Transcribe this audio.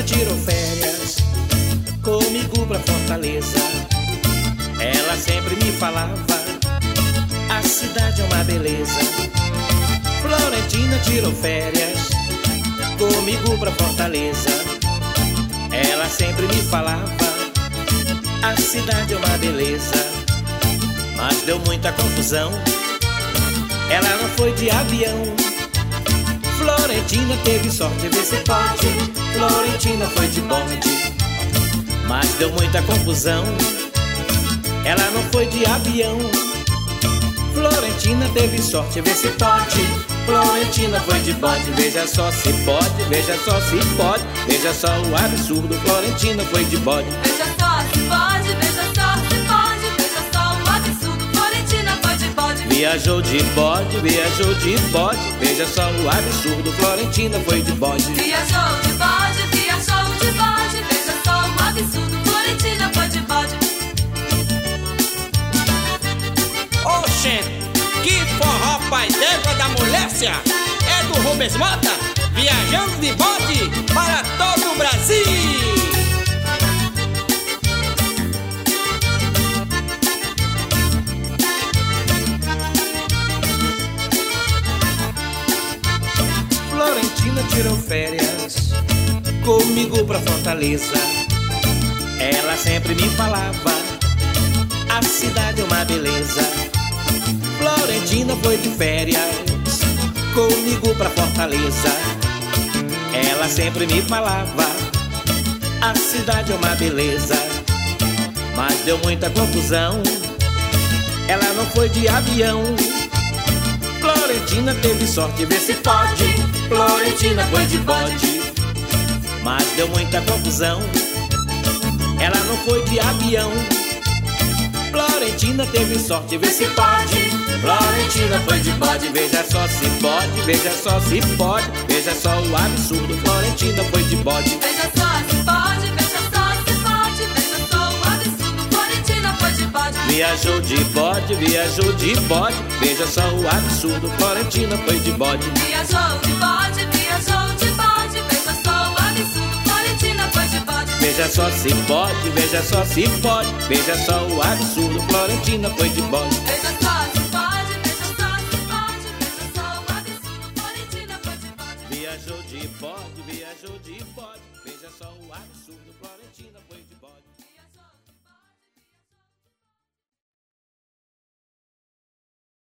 tirou férias comigo pra Fortaleza. Ela sempre me falava, a cidade é uma beleza. Florentina tirou férias comigo pra Fortaleza. Ela sempre me falava, a cidade é uma beleza. Mas deu muita confusão, ela não foi de avião. Florentina teve sorte, vê se pode. Florentina foi de bonde. Mas deu muita confusão, ela não foi de avião. Florentina teve sorte, vê se pode. Florentina foi de bode, veja só se pode, veja só se pode. Veja só o absurdo, Florentina foi de bode. Veja só se pode, veja só se pode. Veja só o absurdo, Florentina foi de bode. Viajou de bode, viajou de bode. Veja só o absurdo, Florentina foi de bode. Viajou de bode, viajou de bode. Veja só o absurdo, Florentina foi de bode. Oxente, que forró pai d'égua da moléstia. É do Rubens Mota, viajando de bode para todo o Brasil. Florentina tirou férias comigo pra Fortaleza. Ela sempre me falava, a cidade é uma beleza. Florentina foi de férias comigo pra Fortaleza. Ela sempre me falava, a cidade é uma beleza. Mas deu muita confusão, ela não foi de avião. Florentina teve sorte, vê se pode. Florentina foi de bode. Mas deu muita confusão, ela não foi de avião. Florentina teve sorte, vê se pode. Florentina foi de bode, veja só se pode. Veja só se pode, veja só o absurdo, Florentina foi de bode. Veja só se pode, veja só se pode. Veja só o absurdo, Florentina foi de bode. Viajou de bode, viajou de bode. Veja só o absurdo, Florentina foi de bode. Viajou de bode, viajou de bode. Veja só o absurdo, Florentina foi de bode. Veja só se pode, veja só se pode. Veja só o absurdo, Florentina foi de bode. Veja só se pode, veja só se pode. Veja só o absurdo, Florentina foi de bode. Viajou de bode, viajou de bode.